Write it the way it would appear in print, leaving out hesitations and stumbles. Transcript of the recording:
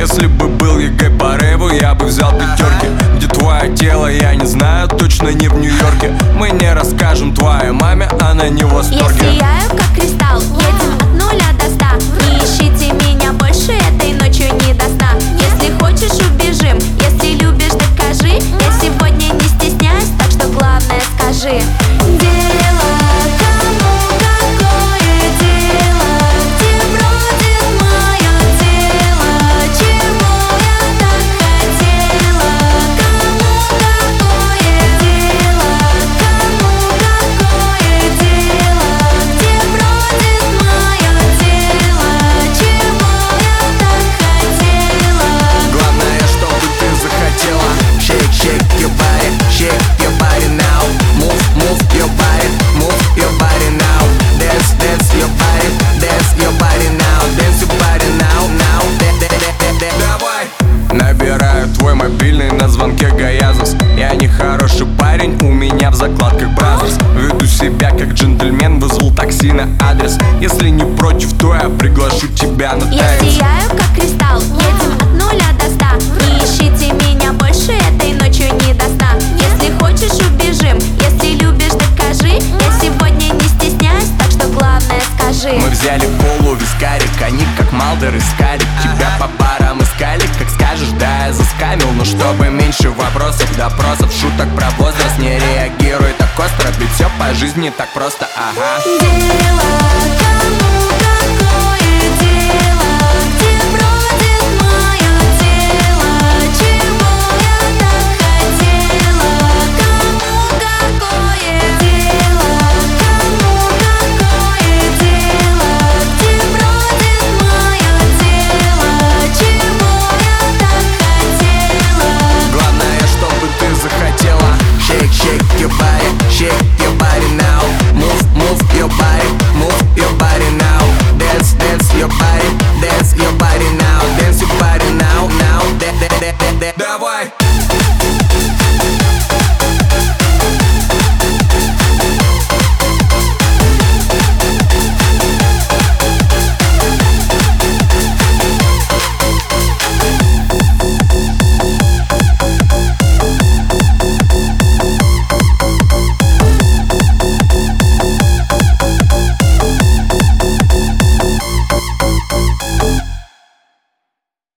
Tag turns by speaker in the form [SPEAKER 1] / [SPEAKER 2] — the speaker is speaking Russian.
[SPEAKER 1] Если бы был ЕГЭ по рэву, я бы взял пятерки. Где твое тело, я не знаю, точно не в Нью-Йорке. Мы не расскажем твоей маме, она не в восторге.
[SPEAKER 2] Я сияю, как кристалл, едем от 0 до 100. Не ищите меня больше, этой ночью не до сна. Если хочешь, убежим, если любишь, докажи. Я сегодня не стесняюсь, так что главное скажи. Дело, кому какое дело, где бродит мое тело, чего я так хотела. Кому какое дело, кому какое дело, где бродит мое тело, чего я так хотела.
[SPEAKER 1] Главное, чтобы ты захотела.
[SPEAKER 3] Shake, shake your body, shake your body now. Move, move your body, move your body now. Dance, dance your body, dance your body now. Dance your body now, now.
[SPEAKER 1] Давай! Набираю твой мобильный, на звонке Гаязов. Я не хороший парень, у меня в закладках Бразерс. Веду себя как джентльмен, вызвал такси на адрес. Если не против, то я приглашу тебя на
[SPEAKER 2] Я
[SPEAKER 1] танец.
[SPEAKER 2] сияю, как кристалл, едем от 0 до 100. Не ищите меня больше, этой ночью не до сна. Если хочешь, убежим, если любишь, докажи. Я сегодня не стесняюсь, так что главное скажи.
[SPEAKER 1] Мы взяли полувискарик, они как Малдер искали. Тебя по парам искали, как скажешь, да, я заскамил. Но чтобы меньше вопросов, допросов, шуток про возраст. Не реагируй так остро, ведь все по жизни так просто, ага.
[SPEAKER 2] Дело, кому какое дело, где бродит мое тело, чего я так хотела. Кому какое дело, кому какое дело, где бродит мое тело, чего я так хотела.
[SPEAKER 1] Главное, чтобы ты захотела.
[SPEAKER 3] Shake, shake your body, shake your body now. Move, move your body, move your body now. Dance, dance your body, dance your body now. Dance your body now, now.
[SPEAKER 1] Давай!